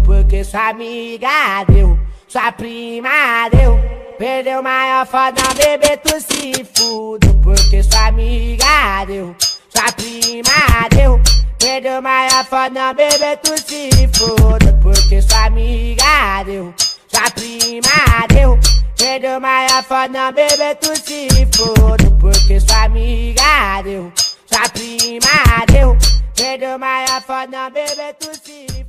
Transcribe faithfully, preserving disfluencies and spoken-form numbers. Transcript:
porque sua amiga deu, sua prima deu. Perdeu maior foda, bebê, tu se fudeu, porque sua amiga deu, sua prima deu. Perdeu maior foda, bebê, tu se fudeu, porque sua amiga deu, sua prima deu. Perdeu maior foda, bebê, tu se fudeu, porque sua amiga deu, sua prima deu. Perdeu maior foda, bebê, tu se